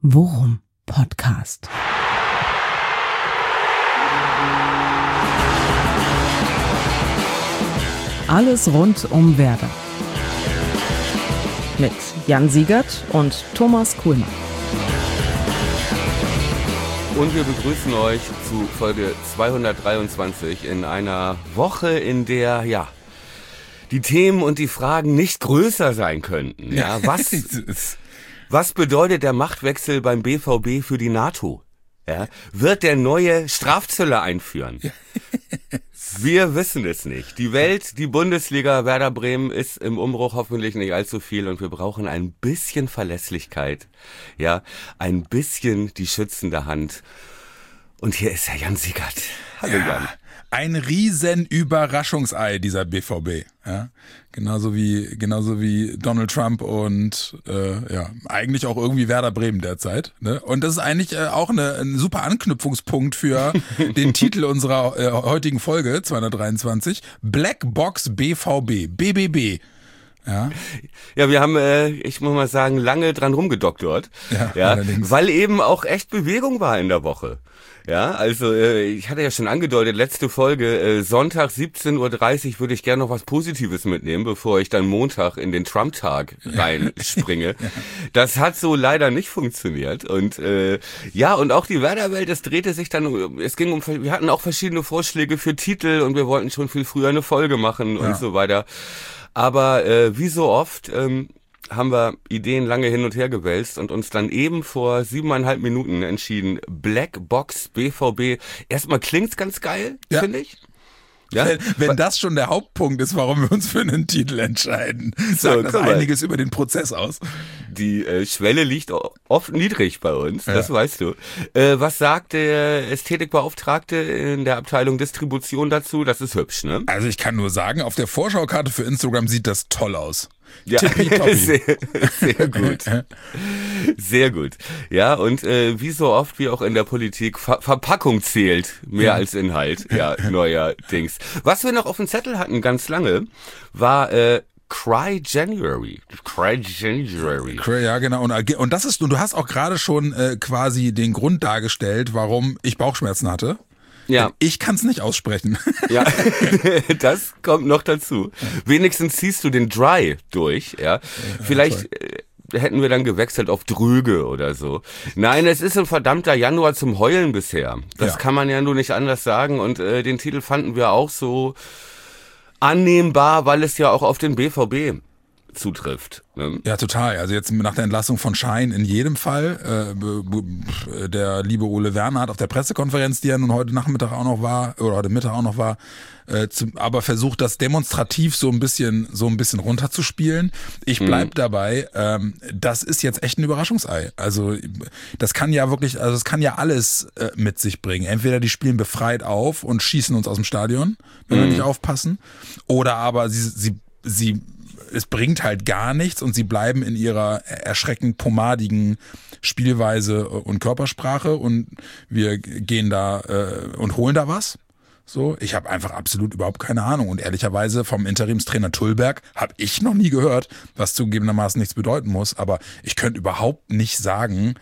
Worum Podcast. Alles rund um Werder. Mit Jan Siegert und Thomas Kuhlmann. Und wir begrüßen euch zu Folge 223 in einer Woche, in der, die Themen und die Fragen nicht größer sein könnten. Ja, was bedeutet der Machtwechsel beim BVB für die NATO? Ja, wird der neue Strafzöller einführen? Wir wissen es nicht. Die Welt, die Bundesliga, Werder Bremen ist im Umbruch, hoffentlich nicht allzu viel, und wir brauchen ein bisschen Verlässlichkeit, ein bisschen die schützende Hand. Und hier ist Herr Jan Siegert. Hallo Jan. Ein riesen Überraschungsei, dieser BVB. Ja? Genauso wie Donald Trump und eigentlich auch irgendwie Werder Bremen derzeit. Ne? Und das ist eigentlich auch ein super Anknüpfungspunkt für den Titel unserer heutigen Folge 223. Black Box BVB, BBB. Ja, wir haben, ich muss mal sagen, lange dran rumgedoktort. Ja, weil eben auch echt Bewegung war in der Woche. Ja, also ich hatte ja schon angedeutet, letzte Folge, Sonntag 17:30 Uhr würde ich gerne noch was Positives mitnehmen, bevor ich dann Montag in den Trump-Tag reinspringe. Das hat so leider nicht funktioniert. Und und auch die Werder-Welt, es drehte sich dann, wir hatten auch verschiedene Vorschläge für Titel und wir wollten schon viel früher eine Folge machen und so weiter. Aber wie so oft haben wir Ideen lange hin und her gewälzt und uns dann eben vor 7,5 Minuten entschieden, Black Box BVB. Erstmal klingt's ganz geil, finde ich. Ja? Wenn das schon der Hauptpunkt ist, warum wir uns für einen Titel entscheiden, sagt das einiges über den Prozess aus. Die Schwelle liegt oft niedrig bei uns, das weißt du. Was sagt der Ästhetikbeauftragte in der Abteilung Distribution dazu? Das ist hübsch, ne? Also ich kann nur sagen, auf der Vorschaukarte für Instagram sieht das toll aus. Ja, sehr gut. Sehr gut. Ja, und wie so oft wie auch in der Politik, Verpackung zählt mehr als Inhalt. Ja, neuerdings. Was wir noch auf dem Zettel hatten ganz lange, war Cry January. Ja, genau. Und das ist, du hast auch gerade schon quasi den Grund dargestellt, warum ich Bauchschmerzen hatte. Ja. Ich kann es nicht aussprechen. Ja, das kommt noch dazu. Wenigstens ziehst du den Dry durch, ja. Vielleicht hätten wir dann gewechselt auf Dröge oder so. Nein, es ist ein verdammter Januar zum Heulen bisher. Das kann man ja nur nicht anders sagen. Und den Titel fanden wir auch so annehmbar, weil es ja auch auf den BVB zutrifft. Ne? Ja, total. Also jetzt nach der Entlassung von Schein in jedem Fall. Der liebe Ole Werner hat auf der Pressekonferenz, die ja nun heute Nachmittag auch noch war, oder heute Mittag auch noch war, aber versucht, das demonstrativ so ein bisschen runterzuspielen. Ich bleib dabei, das ist jetzt echt ein Überraschungsei. Also das kann ja alles mit sich bringen. Entweder die spielen befreit auf und schießen uns aus dem Stadion, wenn wir nicht aufpassen, oder aber es bringt halt gar nichts und sie bleiben in ihrer erschreckend pomadigen Spielweise und Körpersprache und wir gehen da und holen da was. So, ich habe einfach absolut überhaupt keine Ahnung und ehrlicherweise vom Interimstrainer Tullberg habe ich noch nie gehört, was zugegebenermaßen nichts bedeuten muss, aber ich könnte überhaupt nicht sagen,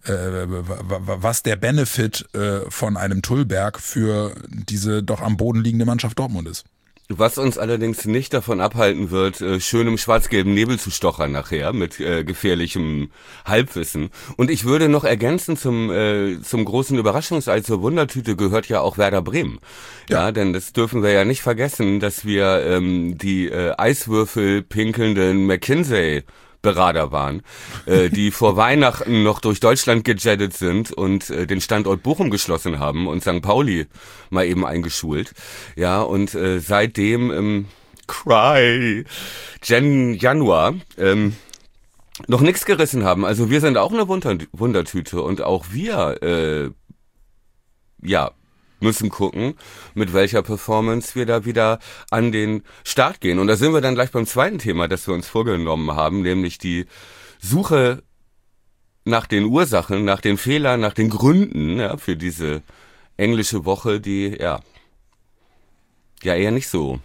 was der Benefit von einem Tullberg für diese doch am Boden liegende Mannschaft Dortmund ist. Was uns allerdings nicht davon abhalten wird, schön im schwarz-gelben Nebel zu stochern nachher mit gefährlichem Halbwissen. Und ich würde noch ergänzen, zum großen Überraschungsei, zur Wundertüte gehört ja auch Werder Bremen. Ja, denn das dürfen wir ja nicht vergessen, dass wir die Eiswürfel pinkelnden McKinsey Berater waren, die vor Weihnachten noch durch Deutschland gejettet sind und den Standort Bochum geschlossen haben und St. Pauli mal eben eingeschult. Ja, und seitdem im Januar noch nichts gerissen haben. Also wir sind auch eine Wundertüte und auch wir müssen gucken, mit welcher Performance wir da wieder an den Start gehen. Und da sind wir dann gleich beim zweiten Thema, das wir uns vorgenommen haben, nämlich die Suche nach den Ursachen, nach den Fehlern, nach den Gründen für diese englische Woche, die eher nicht so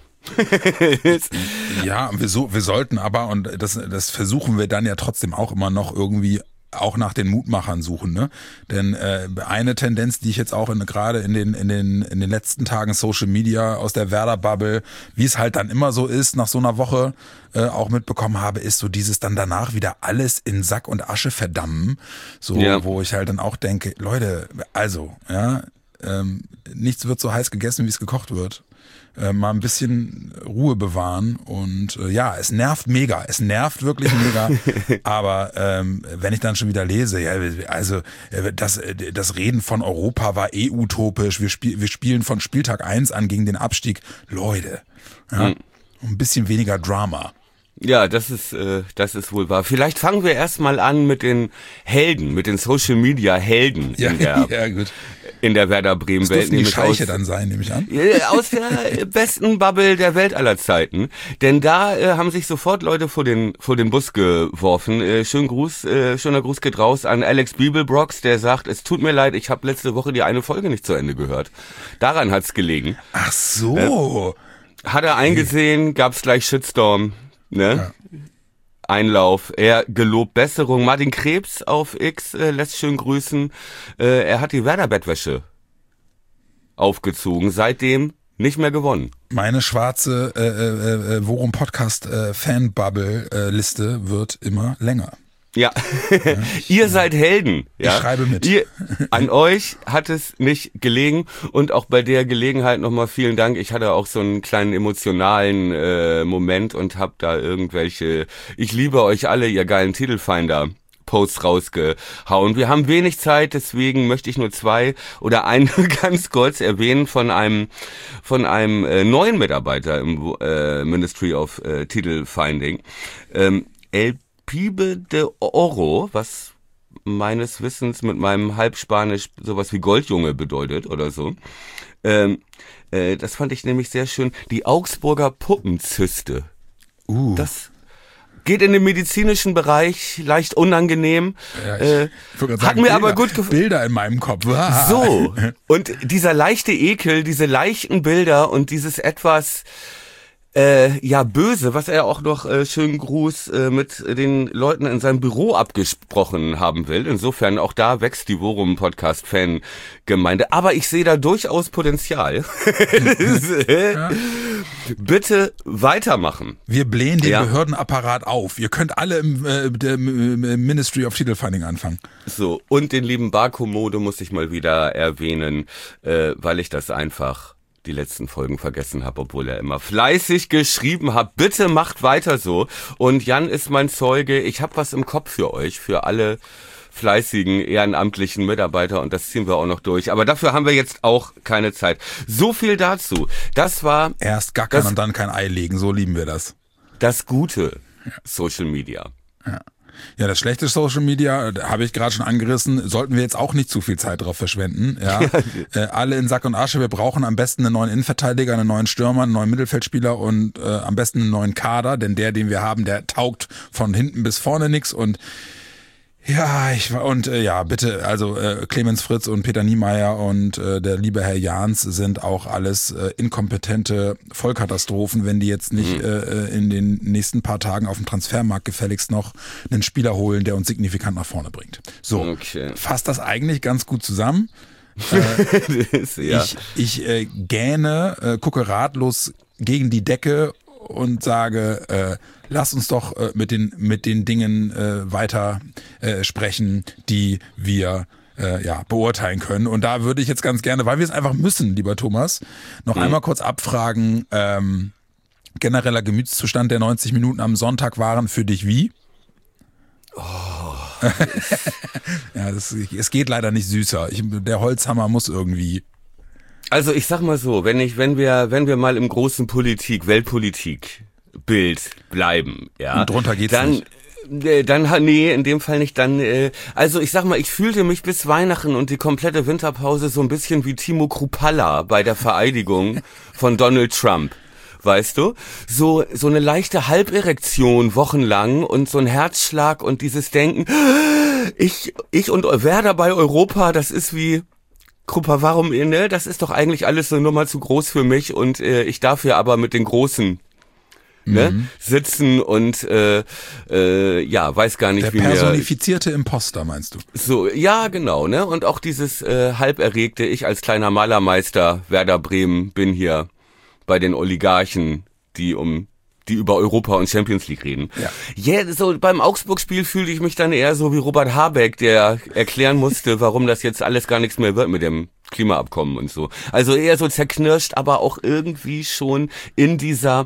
Ja, wir sollten aber, und das versuchen wir dann ja trotzdem auch immer noch irgendwie auch nach den Mutmachern suchen, ne? Denn eine Tendenz, die ich jetzt auch gerade in den letzten Tagen Social Media aus der Werder-Bubble, wie es halt dann immer so ist, nach so einer Woche auch mitbekommen habe, ist so dieses dann danach wieder alles in Sack und Asche verdammen, so, wo ich halt dann auch denke, Leute, also, ja, nichts wird so heiß gegessen, wie es gekocht wird. Mal ein bisschen Ruhe bewahren und es nervt mega, es nervt wirklich mega, aber wenn ich dann schon wieder lese, ja, also das Reden von Europa war utopisch, wir spielen von Spieltag 1 an gegen den Abstieg, Leute, ja, ein bisschen weniger Drama. Ja, das ist wohl wahr. Vielleicht fangen wir erstmal an mit den Helden, mit den Social Media Helden in der Werder Bremen Welt. Das dürfen die Scheiche dann sein, nehme ich an. Aus der besten Bubble der Welt aller Zeiten. Denn da haben sich sofort Leute vor den Bus geworfen. Schöner Gruß geht raus an Alex Bibelbrox, der sagt, es tut mir leid, ich habe letzte Woche die eine Folge nicht zu Ende gehört. Daran hat's gelegen. Ach so. Hat er eingesehen, gab's gleich Shitstorm. Ne? Ja. Einlauf, er gelobt Besserung. Martin Krebs auf X lässt schön grüßen. Er hat die Werder-Bettwäsche aufgezogen, seitdem nicht mehr gewonnen. Meine schwarze Worum Podcast Fanbubble Liste wird immer länger. Ja, ihr seid Helden. Ja? Ich schreibe mit. An euch hat es nicht gelegen und auch bei der Gelegenheit nochmal vielen Dank. Ich hatte auch so einen kleinen emotionalen Moment und habe da irgendwelche, ich liebe euch alle, ihr geilen Titelfinder Posts rausgehauen. Wir haben wenig Zeit, deswegen möchte ich nur zwei oder einen ganz kurz erwähnen von einem neuen Mitarbeiter im Ministry of Titelfinding. El Pibe de Oro, was meines Wissens mit meinem Halbspanisch sowas wie Goldjunge bedeutet oder so. Das fand ich nämlich sehr schön. Die Augsburger Puppenzyste. Das geht in den medizinischen Bereich, leicht unangenehm. Ja, hat mir aber gut gefallen. Bilder in meinem Kopf. So, und dieser leichte Ekel, diese leichten Bilder und dieses etwas böse, was er auch noch schönen Gruß mit den Leuten in seinem Büro abgesprochen haben will. Insofern auch da wächst die Worum-Podcast-Fan-Gemeinde. Aber ich sehe da durchaus Potenzial. Bitte weitermachen. Wir blähen den Behördenapparat auf. Ihr könnt alle im Ministry of Titelfinding anfangen. So, und den lieben Barkommode muss ich mal wieder erwähnen, weil ich das einfach die letzten Folgen vergessen habe, obwohl er immer fleißig geschrieben hat. Bitte macht weiter so. Und Jan ist mein Zeuge. Ich habe was im Kopf für euch, für alle fleißigen ehrenamtlichen Mitarbeiter und das ziehen wir auch noch durch. Aber dafür haben wir jetzt auch keine Zeit. So viel dazu. Das war erst gackern und dann kein Ei legen. So lieben wir das. Das gute Social Media. Ja, das schlechte Social Media, habe ich gerade schon angerissen, sollten wir jetzt auch nicht zu viel Zeit drauf verschwenden. Ja, alle in Sack und Asche, wir brauchen am besten einen neuen Innenverteidiger, einen neuen Stürmer, einen neuen Mittelfeldspieler und am besten einen neuen Kader, denn den wir haben, der taugt von hinten bis vorne nix und bitte, also Clemens Fritz und Peter Niemeyer und der liebe Herr Jahns sind auch alles inkompetente Vollkatastrophen, wenn die jetzt nicht in den nächsten paar Tagen auf dem Transfermarkt gefälligst noch einen Spieler holen, der uns signifikant nach vorne bringt. So, fasst das eigentlich ganz gut zusammen. Ich gähne, gucke ratlos gegen die Decke und sage, lass uns doch mit den Dingen weiter sprechen, die wir beurteilen können. Und da würde ich jetzt ganz gerne, weil wir es einfach müssen, lieber Thomas, noch einmal kurz abfragen, genereller Gemütszustand der 90 Minuten am Sonntag waren für dich wie? Es geht leider nicht süßer. Der Holzhammer muss irgendwie. Also ich sag mal so, wenn wir mal im großen Weltpolitik-Bild bleiben, ja. Und drunter geht's nicht. Nee, in dem Fall nicht. Also ich sag mal, ich fühlte mich bis Weihnachten und die komplette Winterpause so ein bisschen wie Timo Kruppalla bei der Vereidigung von Donald Trump. Weißt du? So eine leichte Halberektion wochenlang und so ein Herzschlag und dieses Denken, ich und Werder bei Europa, das ist wie Kruppa, warum, ne? Das ist doch eigentlich alles eine Nummer zu groß für mich und ich darf ja aber mit den Großen ne, sitzen und weiß gar nicht, der wie mir... Der personifizierte Imposter, meinst du? So, ja, genau, ne? Und auch dieses halb erregte, ich als kleiner Malermeister Werder Bremen bin hier bei den Oligarchen, die über Europa und Champions League reden. Ja, so beim Augsburg-Spiel fühlte ich mich dann eher so wie Robert Habeck, der erklären musste, warum das jetzt alles gar nichts mehr wird mit dem Klimaabkommen und so. Also eher so zerknirscht, aber auch irgendwie schon in diesem,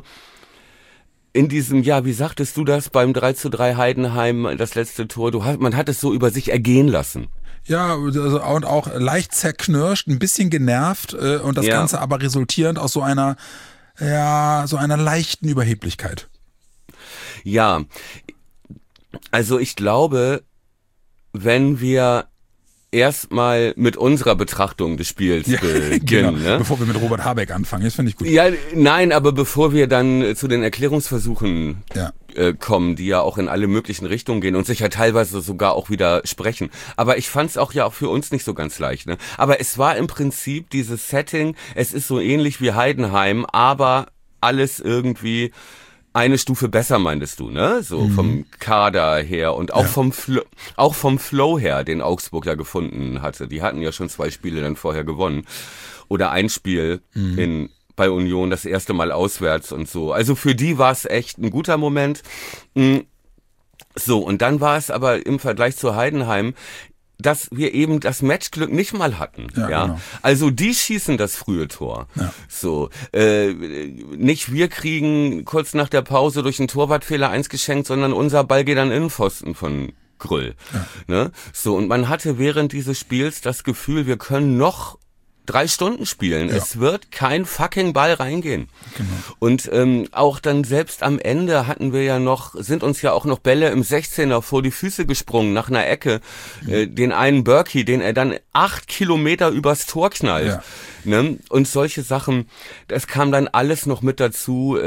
ja, wie sagtest du das beim 3:3 Heidenheim, das letzte Tor, man hat es so über sich ergehen lassen. Ja, also, und auch leicht zerknirscht, ein bisschen genervt und das Ganze aber resultierend aus so einer leichten Überheblichkeit. Ja, also ich glaube, wenn wir erstmal mit unserer Betrachtung des Spiels beginnen. Genau. Ne? Bevor wir mit Robert Habeck anfangen, das finde ich gut. Ja, nein, aber bevor wir dann zu den Erklärungsversuchen kommen, die ja auch in alle möglichen Richtungen gehen und sich ja teilweise sogar auch widersprechen. Aber ich fand es auch für uns nicht so ganz leicht. Ne? Aber es war im Prinzip dieses Setting, es ist so ähnlich wie Heidenheim, aber alles irgendwie eine Stufe besser, meintest du, ne? So vom Kader her und auch vom Flow her, den Augsburg ja gefunden hatte. Die hatten ja schon 2 Spiele dann vorher gewonnen. Oder ein Spiel bei Union, das erste Mal auswärts und so. Also für die war es echt ein guter Moment. So, und dann war es aber im Vergleich zu Heidenheim, dass wir eben das Matchglück nicht mal hatten. Ja. Genau. Also die schießen das frühe Tor. Ja. So, nicht wir kriegen kurz nach der Pause durch einen Torwartfehler 1 geschenkt, sondern unser Ball geht an Innenpfosten von Grüll. Ja. Ne? So, und man hatte während dieses Spiels das Gefühl, wir können noch 3 Stunden spielen. Ja. Es wird kein fucking Ball reingehen. Genau. Und auch dann selbst am Ende sind uns ja auch noch Bälle im 16er vor die Füße gesprungen nach einer Ecke. Den einen Berkey, den er dann 8 Kilometer übers Tor knallt. Ja. Ne? Und solche Sachen, das kam dann alles noch mit dazu.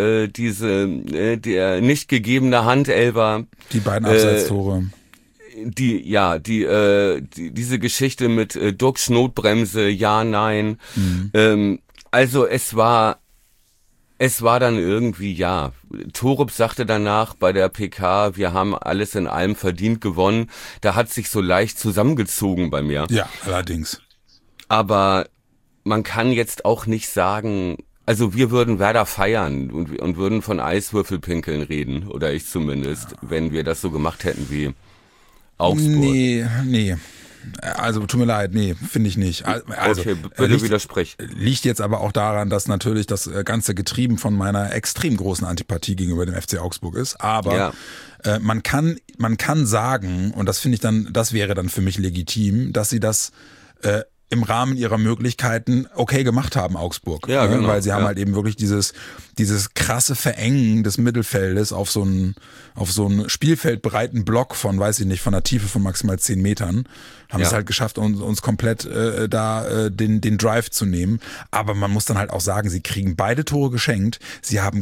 Der nicht gegebene Handelfer. Die beiden Abseitstore. Diese Geschichte mit Duxch Notbremse, ja, nein. Also es war dann irgendwie, Torup sagte danach bei der PK, wir haben alles in allem verdient gewonnen. Da hat sich so leicht zusammengezogen bei mir. Ja, allerdings. Aber man kann jetzt auch nicht sagen, also wir würden Werder feiern und würden von Eiswürfelpinkeln reden, oder ich zumindest, wenn wir das so gemacht hätten wie Augsburg. Nee. Also tut mir leid, nee, finde ich nicht. Also, okay, bitte widersprich. Liegt jetzt aber auch daran, dass natürlich das Ganze getrieben von meiner extrem großen Antipathie gegenüber dem FC Augsburg ist. Aber man kann sagen, und das finde ich dann, das wäre dann für mich legitim, dass sie das im Rahmen ihrer Möglichkeiten okay gemacht haben, Augsburg. Ja, genau. Weil sie haben halt eben wirklich dieses krasse Verengen des Mittelfeldes auf so einen spielfeldbreiten Block von, weiß ich nicht, von einer Tiefe von maximal 10 Metern, haben es halt geschafft, uns komplett den Drive zu nehmen. Aber man muss dann halt auch sagen, sie kriegen beide Tore geschenkt. Sie haben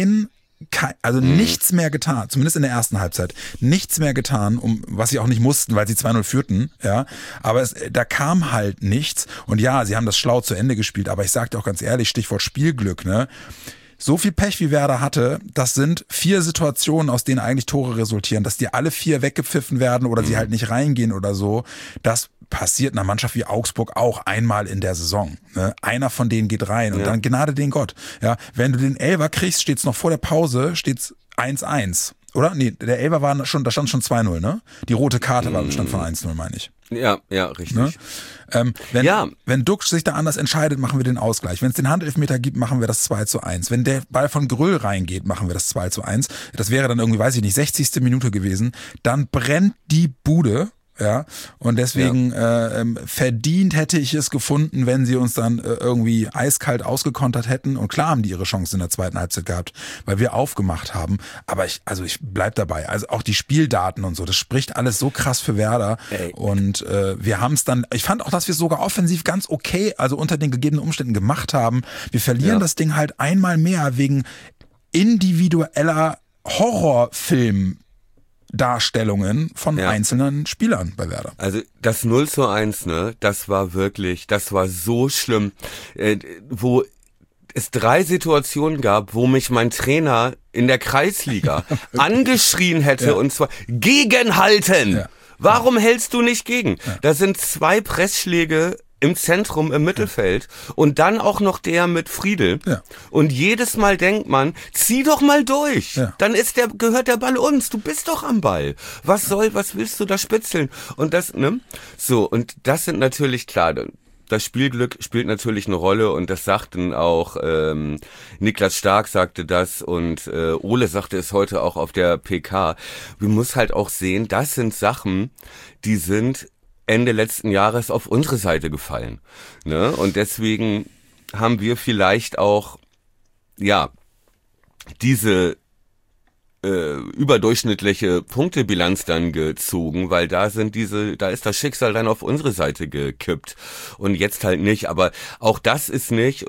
nichts mehr getan, zumindest in der ersten Halbzeit, nichts mehr getan, was sie auch nicht mussten, weil sie 2-0 führten, ja, aber da kam halt nichts und ja, sie haben das schlau zu Ende gespielt, aber ich sag dir auch ganz ehrlich, Stichwort Spielglück, ne, so viel Pech wie Werder hatte, das sind 4 Situationen, aus denen eigentlich Tore resultieren, dass die alle 4 weggepfiffen werden oder sie halt nicht reingehen oder so, das passiert einer Mannschaft wie Augsburg auch einmal in der Saison. Ne? Einer von denen geht rein und dann Gnade den Gott. Ja, wenn du den Elfer kriegst, steht's noch vor der Pause, steht's 1-1. Oder? Nee, der Elfer da stand schon 2-0, ne? Die rote Karte stand von 1-0, meine ich. Ja, richtig. Ne? Wenn Duxch sich da anders entscheidet, machen wir den Ausgleich. Wenn es den Handelfmeter gibt, machen wir das 2-1. Wenn der Ball von Grüll reingeht, machen wir das 2-1. Das wäre dann irgendwie, weiß ich nicht, 60. Minute gewesen. Dann brennt die Bude. Ja, und deswegen verdient hätte ich es gefunden, wenn sie uns dann irgendwie eiskalt ausgekontert hätten. Und klar haben die ihre Chance in der zweiten Halbzeit gehabt, weil wir aufgemacht haben. Aber ich bleib dabei. Also auch die Spieldaten und so, das spricht alles so krass für Werder. Ey. Und wir haben es dann, ich fand auch, dass wir es sogar offensiv ganz okay, also unter den gegebenen Umständen gemacht haben. Wir verlieren das Ding halt einmal mehr wegen individueller Horrorfilm-Darstellungen von einzelnen Spielern bei Werder. Also das 0-1, ne, das war so schlimm, wo es 3 Situationen gab, wo mich mein Trainer in der Kreisliga angeschrien hätte, und zwar gegenhalten. Ja. Warum hältst du nicht gegen? Ja. Da sind 2 Pressschläge im Zentrum, im Mittelfeld und dann auch noch der mit Friedel. Ja. Und jedes Mal denkt man, zieh doch mal durch. Ja. Dann gehört der Ball uns. Du bist doch am Ball. Was willst du da spitzeln? Und das, ne? So, und das sind natürlich klar, das Spielglück spielt natürlich eine Rolle und das sagten auch, Niklas Stark sagte das und Ole sagte es heute auch auf der PK. Wir muss halt auch sehen, das sind Sachen, die sind Ende letzten Jahres auf unsere Seite gefallen. Ne? Und deswegen haben wir vielleicht auch, ja, diese überdurchschnittliche Punktebilanz dann gezogen, weil da ist das Schicksal dann auf unsere Seite gekippt und jetzt halt nicht. Aber auch das ist nicht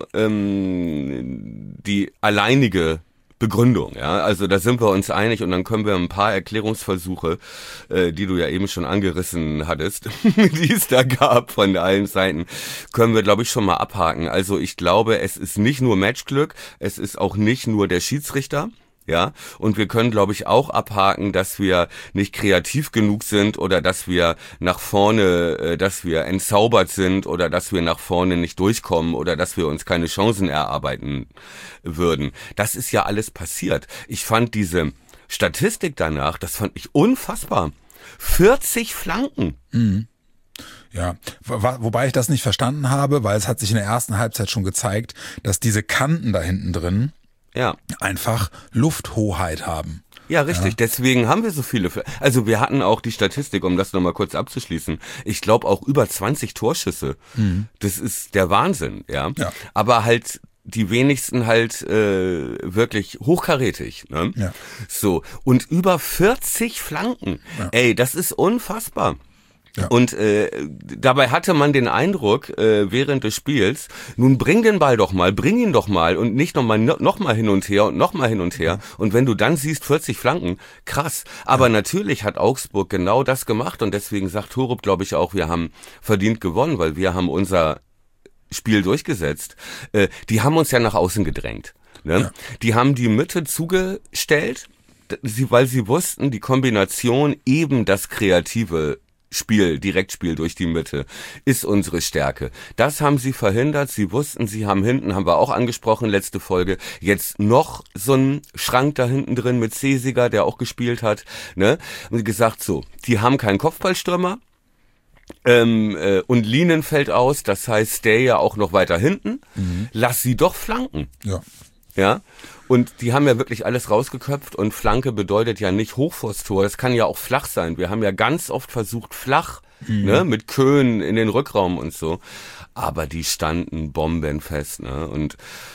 die alleinige Begründung, ja, also da sind wir uns einig und dann können wir ein paar Erklärungsversuche, die du ja eben schon angerissen hattest, die es da gab von allen Seiten, können wir, glaube ich, schon mal abhaken. Also ich glaube, es ist nicht nur Matchglück, es ist auch nicht nur der Schiedsrichter. Ja, und wir können, glaube ich, auch abhaken, dass wir nicht kreativ genug sind oder dass wir nach vorne, dass wir entzaubert sind oder dass wir nach vorne nicht durchkommen oder dass wir uns keine Chancen erarbeiten würden. Das ist ja alles passiert. Ich fand diese Statistik danach, das fand ich unfassbar. 40 Flanken. Mhm. Ja, wobei ich das nicht verstanden habe, weil es hat sich in der ersten Halbzeit schon gezeigt, dass diese Kanten da hinten drin einfach Lufthoheit haben. Ja, richtig. Ja. Deswegen haben wir so viele. Also wir hatten auch die Statistik, um das nochmal kurz abzuschließen. Ich glaube auch über 20 Torschüsse. Mhm. Das ist der Wahnsinn, ja. Aber halt die wenigsten halt wirklich hochkarätig. Ne? Ja. So, und über 40 Flanken. Ja. Ey, das ist unfassbar. Ja. Und dabei hatte man den Eindruck während des Spiels, nun bring den Ball doch mal, bring ihn doch mal und nicht noch mal hin und her und noch mal hin und her. Und wenn du dann siehst 40 Flanken, krass. Aber natürlich hat Augsburg genau das gemacht und deswegen sagt Torup, glaube ich, auch, wir haben verdient gewonnen, weil wir haben unser Spiel durchgesetzt. Die haben uns ja nach außen gedrängt. Ne? Ja. Die haben die Mitte zugestellt, weil sie wussten, die Kombination eben das kreative Direktspiel durch die Mitte ist unsere Stärke. Das haben sie verhindert. Sie wussten, sie haben hinten, haben wir auch angesprochen, letzte Folge, jetzt noch so einen Schrank da hinten drin mit Cesiger, der auch gespielt hat, ne? Und gesagt, so, die haben keinen Kopfballstürmer, und Lienen fällt aus, das heißt, Stay ja auch noch weiter hinten. Mhm. Lass sie doch flanken. Ja. Und die haben ja wirklich alles rausgeköpft und Flanke bedeutet ja nicht hoch vors Tor, das kann ja auch flach sein. Wir haben ja ganz oft versucht flach, ne, mit Köhn in den Rückraum und so, aber die standen bombenfest, ne, und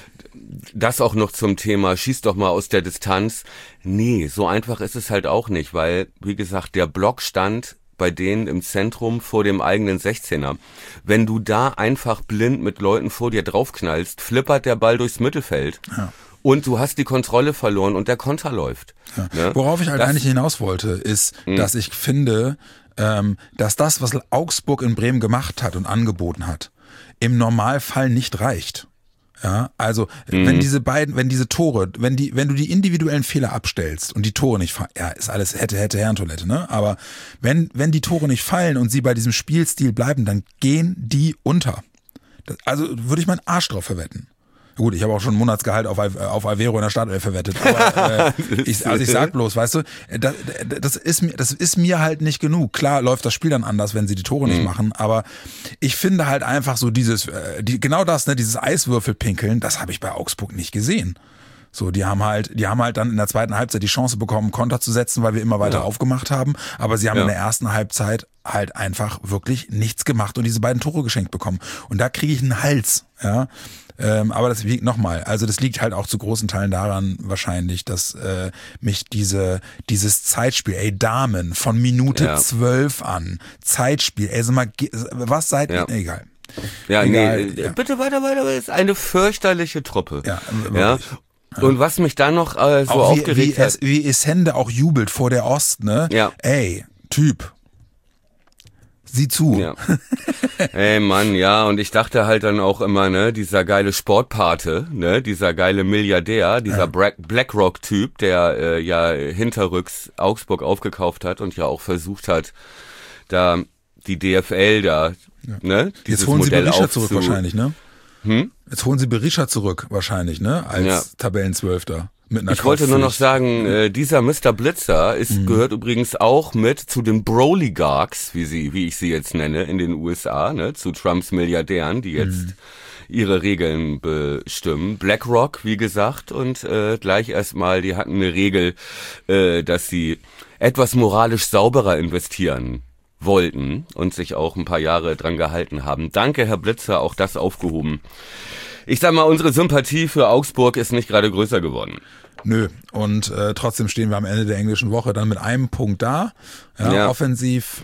das auch noch zum Thema, schieß doch mal aus der Distanz. Nee, so einfach ist es halt auch nicht, weil, wie gesagt, der Block stand bei denen im Zentrum vor dem eigenen 16er. Wenn du da einfach blind mit Leuten vor dir draufknallst, flippert der Ball durchs Mittelfeld. Ja. Und du hast die Kontrolle verloren und der Konter läuft. Ja. Ne? Worauf ich halt eigentlich hinaus wollte, ist, dass ich finde, dass das, was Augsburg in Bremen gemacht hat und angeboten hat, im Normalfall nicht reicht. Ja, also wenn diese Tore, wenn du die individuellen Fehler abstellst und die Tore nicht fallen, ja, ist alles hätte Herrentoilette, ne? Aber wenn die Tore nicht fallen und sie bei diesem Spielstil bleiben, dann gehen die unter. Also würde ich meinen Arsch drauf verwetten. Gut, ich habe auch schon ein Monatsgehalt auf Aveiro in der Startelf verwettet. Aber ich sag bloß, weißt du, das ist mir halt nicht genug. Klar läuft das Spiel dann anders, wenn sie die Tore nicht machen, aber ich finde halt einfach so dieses Eiswürfelpinkeln, das habe ich bei Augsburg nicht gesehen. So, die haben halt dann in der zweiten Halbzeit die Chance bekommen, Konter zu setzen, weil wir immer weiter aufgemacht haben. Aber sie haben in der ersten Halbzeit halt einfach wirklich nichts gemacht und diese beiden Tore geschenkt bekommen. Und da kriege ich einen Hals, ja. Aber das liegt nochmal, also das liegt halt auch zu großen Teilen daran wahrscheinlich, dass mich dieses Zeitspiel, Damen, von Minute 12 an, Zeitspiel, sag mal, was seid ihr? Egal. Ja, egal, nee, bitte weiter, das ist eine fürchterliche Truppe. Ja, ja. Und was mich da noch so aufgeregt hat. Wie Essende auch jubelt vor der Ost, ne? Ja. Ey, Typ. Sieh zu. Ja. Ey Mann, ja, und ich dachte halt dann auch immer, ne, dieser geile Sportpate, ne, dieser geile Milliardär, dieser BlackRock-Typ, der ja hinterrücks Augsburg aufgekauft hat und ja auch versucht hat, da die DFL da, ne, dieses Jetzt holen Modell sie Berisha zurück wahrscheinlich, ne? Hm? Jetzt holen sie Berisha zurück wahrscheinlich, ne? Als Tabellenzwölfter. Ich wollte nur noch sagen, dieser Mr. Blitzer gehört übrigens auch mit zu den Brolygarchs, wie ich sie jetzt nenne, in den USA, ne, zu Trumps Milliardären, die jetzt ihre Regeln bestimmen. BlackRock, wie gesagt, und gleich erstmal, die hatten eine Regel, dass sie etwas moralisch sauberer investieren wollten und sich auch ein paar Jahre dran gehalten haben. Danke, Herr Blitzer, auch das aufgehoben. Ich sag mal, unsere Sympathie für Augsburg ist nicht gerade größer geworden. Nö, und trotzdem stehen wir am Ende der englischen Woche dann mit einem Punkt da. Ja. Offensiv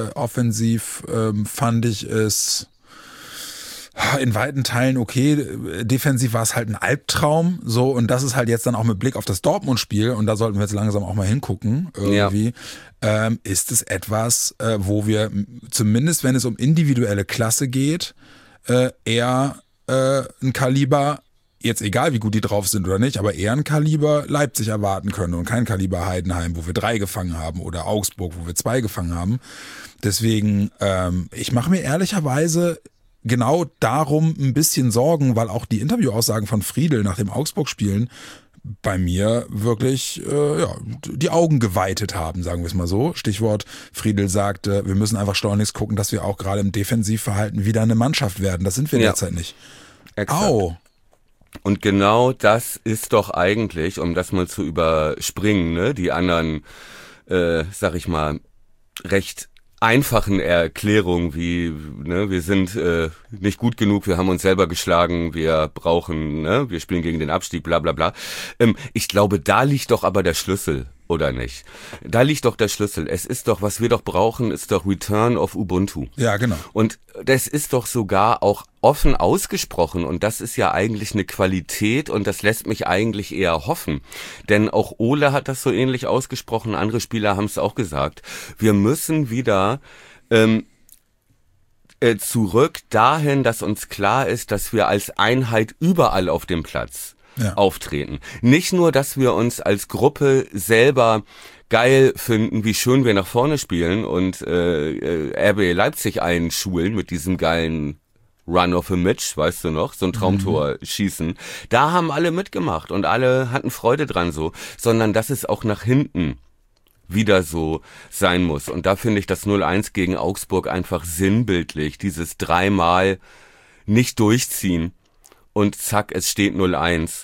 fand ich es in weiten Teilen okay. Defensiv war es halt ein Albtraum. So, und das ist halt jetzt dann auch mit Blick auf das Dortmund-Spiel, und da sollten wir jetzt langsam auch mal hingucken, irgendwie. Ja. Ist es etwas, wo wir zumindest, wenn es um individuelle Klasse geht, eher ein Kaliber, jetzt egal wie gut die drauf sind oder nicht, aber eher ein Kaliber Leipzig erwarten können und kein Kaliber Heidenheim, wo wir 3 gefangen haben, oder Augsburg, wo wir 2 gefangen haben. Deswegen, ich mache mir ehrlicherweise genau darum ein bisschen Sorgen, weil auch die Interviewaussagen von Friedl nach dem Augsburg-Spielen bei mir wirklich die Augen geweitet haben, sagen wir es mal so. Stichwort, Friedl sagte, wir müssen einfach schleunigst gucken, dass wir auch gerade im Defensivverhalten wieder eine Mannschaft werden. Das sind wir derzeit nicht. Exakt. Au. Und genau das ist doch eigentlich, um das mal zu überspringen, ne, die anderen, sag ich mal, recht einfachen Erklärungen wie, ne, wir sind nicht gut genug, wir haben uns selber geschlagen, wir brauchen, ne, wir spielen gegen den Abstieg, bla bla bla. Ich glaube, da liegt doch aber der Schlüssel, oder nicht? Da liegt doch der Schlüssel. Es ist doch, was wir doch brauchen, ist doch Return of Ubuntu. Ja, genau. Und das ist doch sogar auch offen ausgesprochen, und das ist ja eigentlich eine Qualität, und das lässt mich eigentlich eher hoffen. Denn auch Ole hat das so ähnlich ausgesprochen, andere Spieler haben es auch gesagt. Wir müssen wieder zurück dahin, dass uns klar ist, dass wir als Einheit überall auf dem Platz auftreten. Nicht nur, dass wir uns als Gruppe selber geil finden, wie schön wir nach vorne spielen und RB Leipzig einschulen mit diesem geilen Run of a Mitch, weißt du noch, so ein Traumtor schießen. Da haben alle mitgemacht und alle hatten Freude dran so, sondern dass es auch nach hinten wieder so sein muss. Und da finde ich das 0-1 gegen Augsburg einfach sinnbildlich, dieses 3-mal nicht durchziehen und zack, es steht 0-1.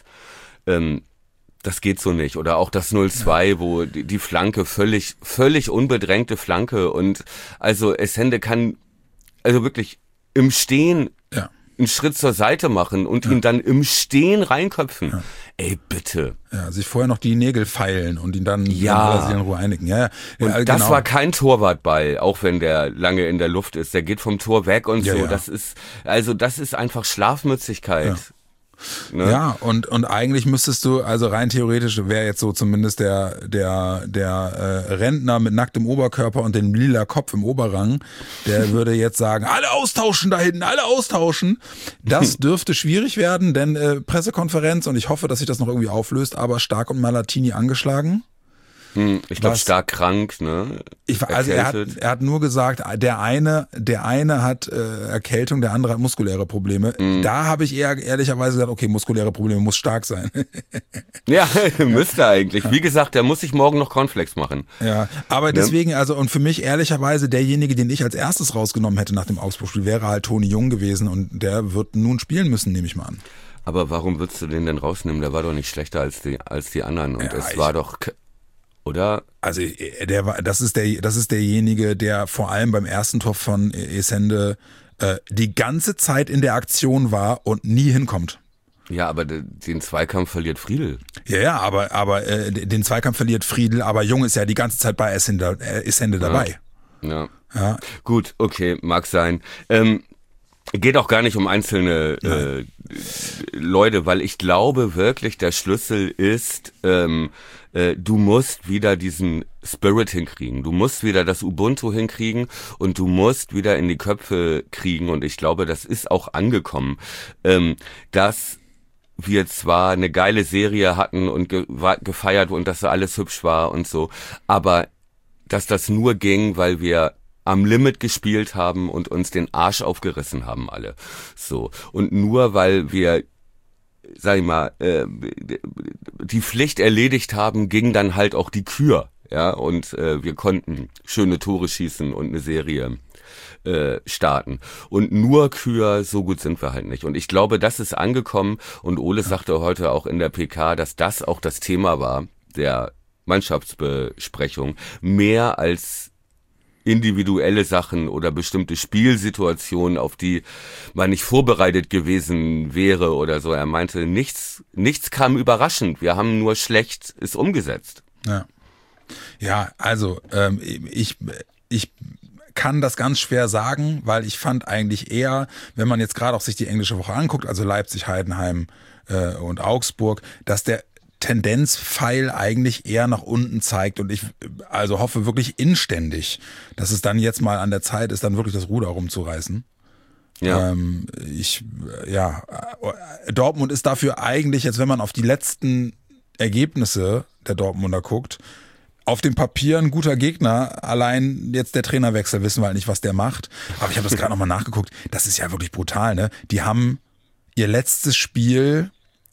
Das geht so nicht. Oder auch das 0-2, wo die Flanke völlig unbedrängte Flanke, und also Essende kann also wirklich im Stehen einen Schritt zur Seite machen und ihn dann im Stehen reinköpfen. Ja. Ey, bitte. Ja, sich vorher noch die Nägel feilen und ihn dann in Ruhe einigen. Ja, und das war kein Torwartball, auch wenn der lange in der Luft ist. Der geht vom Tor weg und so. Ja. Das ist einfach Schlafmützigkeit. Ja. Ne? Ja, und eigentlich müsstest du, also rein theoretisch wäre jetzt so zumindest der Rentner mit nacktem Oberkörper und dem lila Kopf im Oberrang, der würde jetzt sagen, alle austauschen da hinten, alle austauschen. Das dürfte schwierig werden, denn Pressekonferenz, und ich hoffe, dass sich das noch irgendwie auflöst, aber Stark und Malatini angeschlagen. Ich glaube, stark krank, ne? Also er hat nur gesagt, der eine hat Erkältung, der andere hat muskuläre Probleme. Da habe ich eher ehrlicherweise gesagt, okay, muskuläre Probleme muss stark sein. Ja, müsste eigentlich. Wie gesagt, der muss sich morgen noch Cornflakes machen. Ja, aber deswegen, also, und für mich ehrlicherweise derjenige, den ich als erstes rausgenommen hätte nach dem Augsburg-Spiel, wäre halt Toni Jung gewesen, und der wird nun spielen müssen, nehme ich mal an. Aber warum würdest du den denn rausnehmen? Der war doch nicht schlechter als die anderen, und es war doch... Oder? Also das ist derjenige, der vor allem beim ersten Tor von Essende die ganze Zeit in der Aktion war und nie hinkommt. Ja, aber den Zweikampf verliert Friedl. Ja, aber den Zweikampf verliert Friedl, aber Jung ist ja die ganze Zeit bei Essende dabei. Ja. Gut, okay, mag sein. Geht auch gar nicht um einzelne Leute, weil ich glaube wirklich, der Schlüssel ist, du musst wieder diesen Spirit hinkriegen. Du musst wieder das Ubuntu hinkriegen und du musst wieder in die Köpfe kriegen. Und ich glaube, das ist auch angekommen, dass wir zwar eine geile Serie hatten und gefeiert und dass da alles hübsch war und so, aber dass das nur ging, weil wir am Limit gespielt haben und uns den Arsch aufgerissen haben alle. So. Und nur weil wir, sag ich mal, die Pflicht erledigt haben, ging dann halt auch die Kür. Ja, und wir konnten schöne Tore schießen und eine Serie starten. Und nur Kür, so gut sind wir halt nicht. Und ich glaube, das ist angekommen. Und Ole sagte heute auch in der PK, dass das auch das Thema war, der Mannschaftsbesprechung, mehr als individuelle Sachen oder bestimmte Spielsituationen, auf die man nicht vorbereitet gewesen wäre oder so. Er meinte, nichts kam überraschend. Wir haben nur schlecht es umgesetzt. Ja, also ich kann das ganz schwer sagen, weil ich fand eigentlich eher, wenn man jetzt gerade auch sich die englische Woche anguckt, also Leipzig, Heidenheim und Augsburg, dass der Tendenzpfeil eigentlich eher nach unten zeigt und ich also hoffe wirklich inständig, dass es dann jetzt mal an der Zeit ist, dann wirklich das Ruder rumzureißen. Ja. Dortmund ist dafür eigentlich, jetzt wenn man auf die letzten Ergebnisse der Dortmunder guckt, auf dem Papier ein guter Gegner, allein jetzt der Trainerwechsel, wissen wir halt nicht, was der macht. Aber ich habe das gerade nochmal nachgeguckt, das ist ja wirklich brutal, ne? Die haben ihr letztes Spiel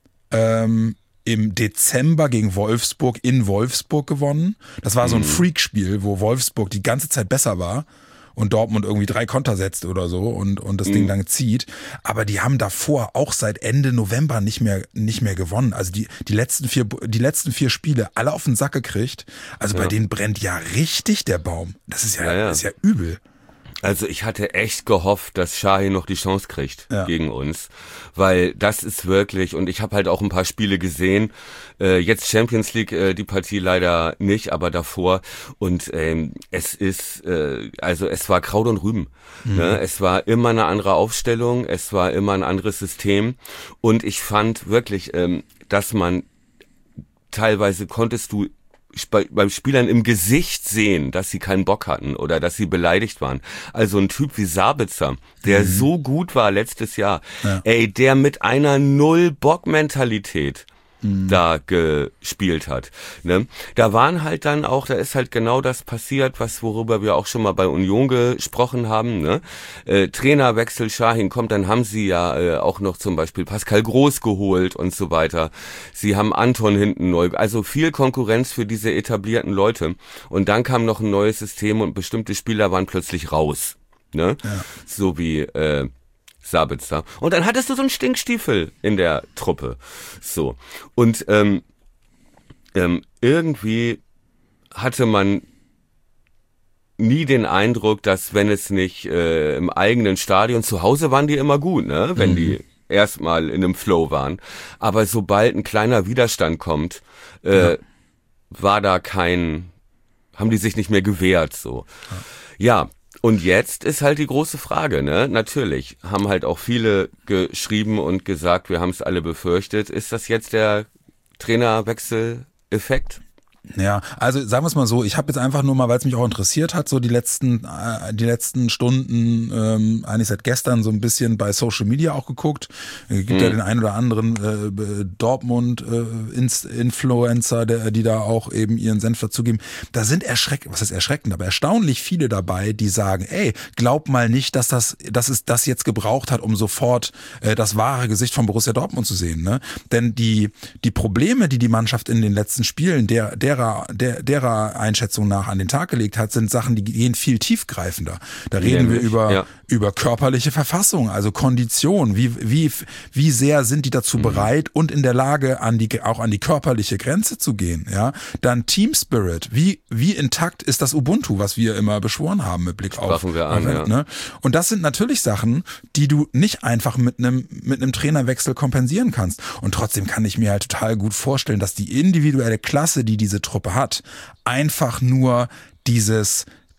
im Dezember gegen Wolfsburg in Wolfsburg gewonnen. Das war so ein Freakspiel, wo Wolfsburg die ganze Zeit besser war und Dortmund irgendwie 3 Konter setzt oder so und das Ding dann zieht. Aber die haben davor auch seit Ende November nicht mehr gewonnen. Also die letzten 4 Spiele alle auf den Sack gekriegt. Also bei denen brennt ja richtig der Baum. Das ist das ist ja übel. Also ich hatte echt gehofft, dass Şahin noch die Chance kriegt gegen uns, weil das ist wirklich, und ich habe halt auch ein paar Spiele gesehen, jetzt Champions League, die Partie leider nicht, aber davor, und es ist, also es war Kraut und Rüben, ne? Es war immer eine andere Aufstellung, es war immer ein anderes System und ich fand wirklich, dass man teilweise konntest du beim Spielern im Gesicht sehen, dass sie keinen Bock hatten oder dass sie beleidigt waren. Also ein Typ wie Sabitzer, der so gut war letztes Jahr, der mit einer Null-Bock-Mentalität da gespielt hat. Ne? Da waren halt dann auch, da ist halt genau das passiert, worüber wir auch schon mal bei Union gesprochen haben. Ne? Trainerwechsel, Şahin kommt, dann haben sie ja auch noch zum Beispiel Pascal Groß geholt und so weiter. Sie haben Anton hinten neu, also viel Konkurrenz für diese etablierten Leute. Und dann kam noch ein neues System und bestimmte Spieler waren plötzlich raus. Ne? Ja. So wie Sabitzer. Und dann hattest du so einen Stinkstiefel in der Truppe. So. Und irgendwie hatte man nie den Eindruck, dass wenn es nicht im eigenen Stadion, zu Hause waren die immer gut, ne? Wenn die erstmal in einem Flow waren. Aber sobald ein kleiner Widerstand kommt, war da haben die sich nicht mehr gewehrt, so. Ja. Und jetzt ist halt die große Frage, ne? Natürlich haben halt auch viele geschrieben und gesagt, wir haben es alle befürchtet. Ist das jetzt der Trainerwechsel-Effekt? Ja, also sagen wir es mal so, ich habe jetzt einfach nur mal, weil es mich auch interessiert hat, so die letzten Stunden, eigentlich seit gestern so ein bisschen bei Social Media auch geguckt. Es gibt ja den einen oder anderen Dortmund-Influencer, die da auch eben ihren Senf dazugeben. Da sind erschreckend, aber erstaunlich viele dabei, die sagen, ey, glaub mal nicht, dass es das jetzt gebraucht hat, um sofort das wahre Gesicht von Borussia Dortmund zu sehen. Ne? Denn die Probleme, die Mannschaft in den letzten Spielen, derer Einschätzung nach an den Tag gelegt hat, sind Sachen, die gehen viel tiefgreifender. Da reden wir über körperliche Verfassung, also Kondition. Wie sehr sind die dazu bereit und in der Lage, auch an die körperliche Grenze zu gehen? Ja, dann Team Spirit. Wie intakt ist das Ubuntu, was wir immer beschworen haben mit Blick auf. Ne? Und das sind natürlich Sachen, die du nicht einfach mit einem Trainerwechsel kompensieren kannst. Und trotzdem kann ich mir halt total gut vorstellen, dass die individuelle Klasse, die diese Truppe hat, einfach nur dieses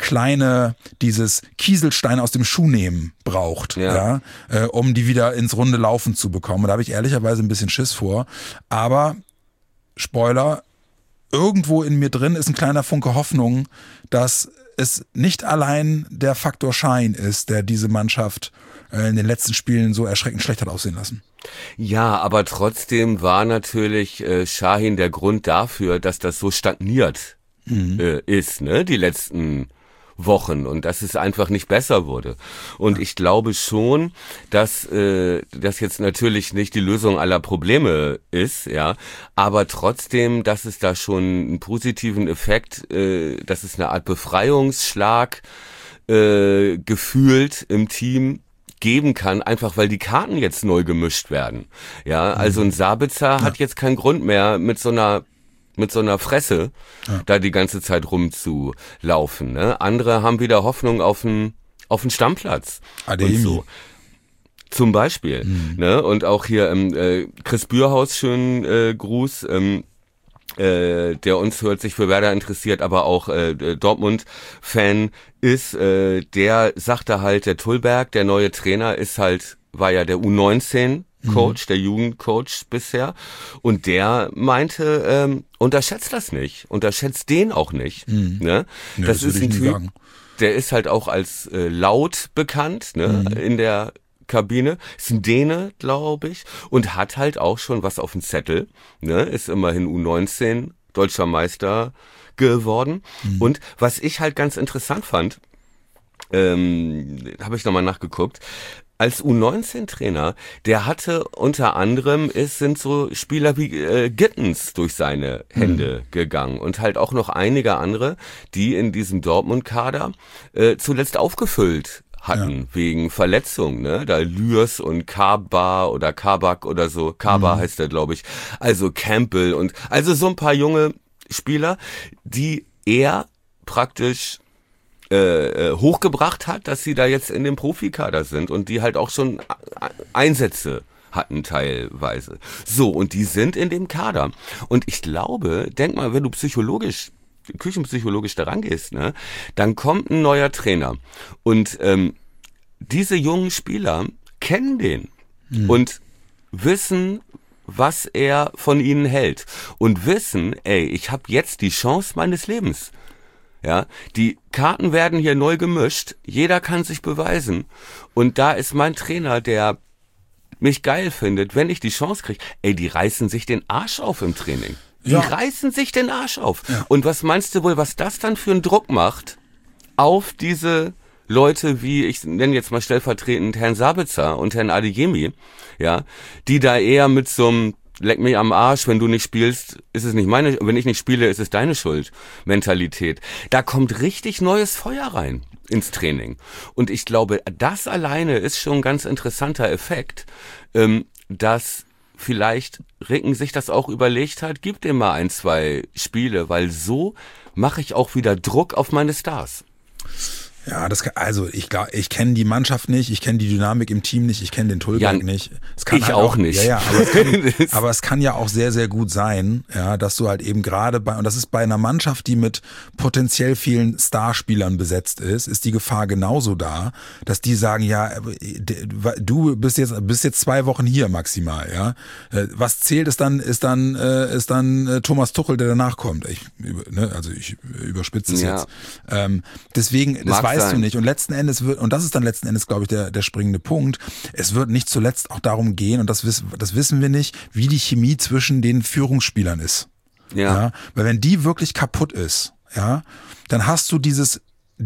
dieses Kieselstein aus dem Schuh nehmen braucht, um die wieder ins runde Laufen zu bekommen. Und da habe ich ehrlicherweise ein bisschen Schiss vor. Aber, Spoiler, irgendwo in mir drin ist ein kleiner Funke Hoffnung, dass es nicht allein der Faktor Schein ist, der diese Mannschaft in den letzten Spielen so erschreckend schlecht hat aussehen lassen. Ja, aber trotzdem war natürlich Şahin der Grund dafür, dass das so stagniert ist, ne, die letzten Wochen und dass es einfach nicht besser wurde. Und ich glaube schon, dass das jetzt natürlich nicht die Lösung aller Probleme ist, ja, aber trotzdem, dass es da schon einen positiven Effekt, dass es eine Art Befreiungsschlag gefühlt im Team geben kann, einfach weil die Karten jetzt neu gemischt werden. Ja, also ein Sabitzer hat jetzt keinen Grund mehr mit so einer Fresse da die ganze Zeit rumzulaufen. Ne? Andere haben wieder Hoffnung auf einen Stammplatz. Adeyemi. Und so. Zum Beispiel. Ne? Und auch hier Chris Bürhaus, schönen Gruß, der uns hört, sich für Werder interessiert, aber auch Dortmund-Fan ist, der sagte halt, der Tullberg, der neue Trainer, war ja der U19 Coach, der Jugendcoach bisher. Und der meinte, unterschätzt das nicht. Unterschätzt den auch nicht. Ne? Nee, das ist ein Typ, sagen. Der ist halt auch als laut bekannt, ne? In der Kabine. Ist ein Däne, glaube ich. Und hat halt auch schon was auf dem Zettel. Ne? Ist immerhin U19 deutscher Meister geworden. Und was ich halt ganz interessant fand, habe ich nochmal nachgeguckt, als U19-Trainer, der hatte unter anderem, sind so Spieler wie Gittens durch seine Hände gegangen und halt auch noch einige andere, die in diesem Dortmund-Kader zuletzt aufgefüllt hatten, wegen Verletzungen, ne? Da Lürs und Kaba oder Kabak oder so, Kaba heißt er, glaube ich, also Campbell und also so ein paar junge Spieler, die er praktisch hochgebracht hat, dass sie da jetzt in dem Profikader sind und die halt auch schon Einsätze hatten teilweise. So, und die sind in dem Kader. Und ich glaube, denk mal, wenn du küchenpsychologisch da rangehst, ne, dann kommt ein neuer Trainer. Und diese jungen Spieler kennen den und wissen, was er von ihnen hält. Und wissen, ich habe jetzt die Chance meines Lebens. Ja, die Karten werden hier neu gemischt, jeder kann sich beweisen und da ist mein Trainer, der mich geil findet, wenn ich die Chance kriege, die reißen sich den Arsch auf im Training. Die reißen sich den Arsch auf. Ja. Und was meinst du wohl, was das dann für einen Druck macht auf diese Leute wie, ich nenne jetzt mal stellvertretend Herrn Sabitzer und Herrn Adeyemi, ja, die da eher mit so einem leck mich am Arsch, wenn du nicht spielst, ist es nicht meine, wenn ich nicht spiele, ist es deine Schuld, Mentalität. Da kommt richtig neues Feuer rein ins Training. Und ich glaube, das alleine ist schon ein ganz interessanter Effekt, dass vielleicht Ricken sich das auch überlegt hat, gib dem mal 1, 2 Spiele, weil so mache ich auch wieder Druck auf meine Stars. Ja, ich kenne die Mannschaft nicht, ich kenne die Dynamik im Team nicht, ich kenne den Tullberg nicht. Ich halt auch nicht. Ja, aber es kann ja auch sehr, sehr gut sein, ja, dass du halt eben gerade und das ist bei einer Mannschaft, die mit potenziell vielen Starspielern besetzt ist die Gefahr genauso da, dass die sagen, ja, du bist jetzt 2 Wochen hier maximal, ja. Was zählt ist dann Thomas Tuchel, der danach kommt. Ich überspitze es jetzt. Deswegen, das weißt du nicht. Und letzten Endes das ist dann letzten Endes, glaube ich, der springende Punkt. Es wird nicht zuletzt auch darum gehen, und das wissen wir nicht, wie die Chemie zwischen den Führungsspielern ist. Ja. Weil wenn die wirklich kaputt ist, ja, dann hast du diese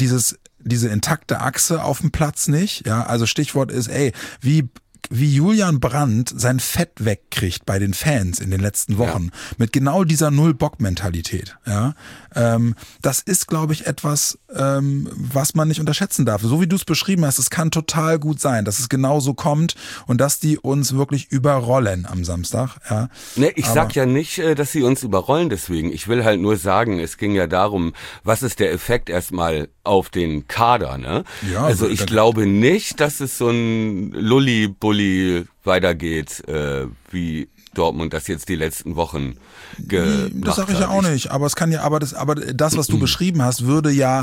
intakte Achse auf dem Platz nicht. Ja, also Stichwort ist, wie Julian Brandt sein Fett wegkriegt bei den Fans in den letzten Wochen mit genau dieser Null-Bock-Mentalität. Ja, das ist, glaube ich, etwas, was man nicht unterschätzen darf. So wie du es beschrieben hast, es kann total gut sein, dass es genau so kommt und dass die uns wirklich überrollen am Samstag. Ja. Ne, ich sag ja nicht, dass sie uns überrollen deswegen. Ich will halt nur sagen, es ging ja darum, was ist der Effekt erstmal auf den Kader, ne? Ja, also ich glaube nicht, dass es so ein Lulli-Bulli weitergeht, wie Dortmund das jetzt die letzten Wochen das sage ich ja auch nicht, aber es kann ja, aber das, was du beschrieben hast, würde ja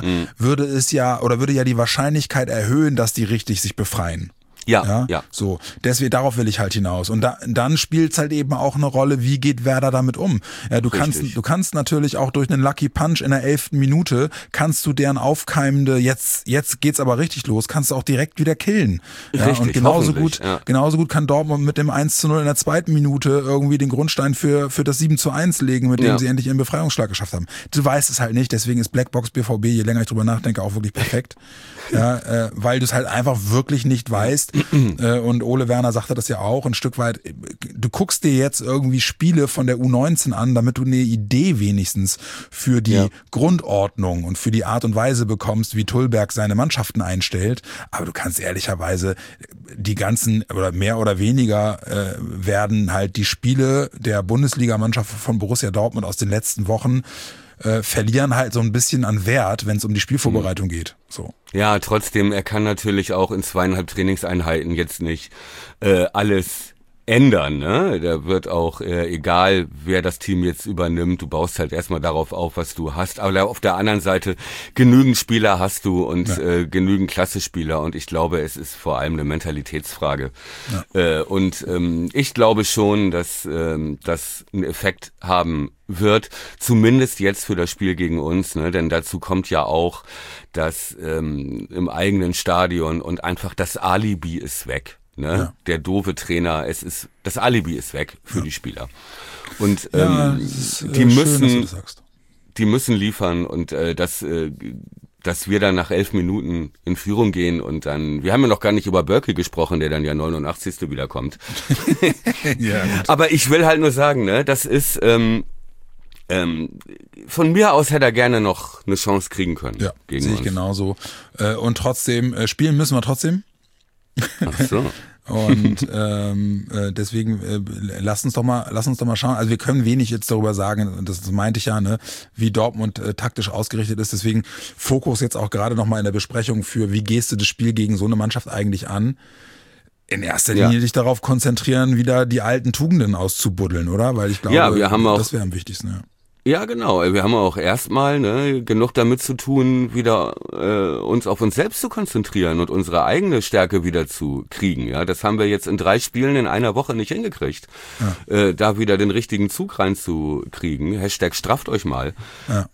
die Wahrscheinlichkeit erhöhen, dass die richtig sich befreien. Ja. So, deswegen, darauf will ich halt hinaus. Und dann spielt es halt eben auch eine Rolle, wie geht Werder damit um. Ja, du kannst natürlich auch durch einen Lucky Punch in der 11. Minute, kannst du deren aufkeimende, jetzt geht's aber richtig los, kannst du auch direkt wieder killen. Ja, richtig, und genauso gut kann Dortmund mit dem 1:0 in der 2. Minute irgendwie den Grundstein für das 7:1 legen, mit dem sie endlich ihren Befreiungsschlag geschafft haben. Du weißt es halt nicht, deswegen ist Blackbox BVB, je länger ich drüber nachdenke, auch wirklich perfekt. Ja, weil du es halt einfach wirklich nicht weißt. Und Ole Werner sagte das ja auch ein Stück weit, du guckst dir jetzt irgendwie Spiele von der U19 an, damit du eine Idee wenigstens für die Grundordnung und für die Art und Weise bekommst, wie Tullberg seine Mannschaften einstellt. Aber du kannst ehrlicherweise die ganzen oder mehr oder weniger werden halt die Spiele der Bundesligamannschaft von Borussia Dortmund aus den letzten Wochen verlieren halt so ein bisschen an Wert, wenn es um die Spielvorbereitung geht. So. Ja, trotzdem, er kann natürlich auch in 2,5 Trainingseinheiten jetzt nicht alles ändern, ne? Da wird auch, egal wer das Team jetzt übernimmt, du baust halt erstmal darauf auf, was du hast. Aber auf der anderen Seite, genügend Spieler hast du und genügend Klasse-Spieler und ich glaube, es ist vor allem eine Mentalitätsfrage. Ja. Ich glaube schon, dass das einen Effekt haben wird, zumindest jetzt für das Spiel gegen uns, ne? Denn dazu kommt ja auch, dass im eigenen Stadion und einfach das Alibi ist weg. Ne? Ja. Der doofe Trainer, das Alibi ist weg für die Spieler. Und die müssen liefern und dass wir dann nach 11 Minuten in Führung gehen und dann, wir haben ja noch gar nicht über Börke gesprochen, der dann ja 89. wiederkommt. Ja, aber ich will halt nur sagen, ne, das ist von mir aus hätte er gerne noch eine Chance kriegen können. Ja, sehe ich genauso. Und trotzdem, spielen müssen wir trotzdem. Ach so. Und deswegen lass uns doch mal schauen. Also wir können wenig jetzt darüber sagen, das meinte ich ja, ne, wie Dortmund taktisch ausgerichtet ist. Deswegen Fokus jetzt auch gerade noch mal in der Besprechung für, wie gehst du das Spiel gegen so eine Mannschaft eigentlich an? In erster Linie dich darauf konzentrieren, wieder die alten Tugenden auszubuddeln, oder? Weil ich glaube, das wäre am wichtigsten. Ja. Ja, genau. Wir haben auch erstmal genug damit zu tun, wieder uns auf uns selbst zu konzentrieren und unsere eigene Stärke wieder zu kriegen. Ja, das haben wir jetzt in 3 Spielen in einer Woche nicht hingekriegt. Ja. Da wieder den richtigen Zug reinzukriegen. #strafft euch mal. Ja.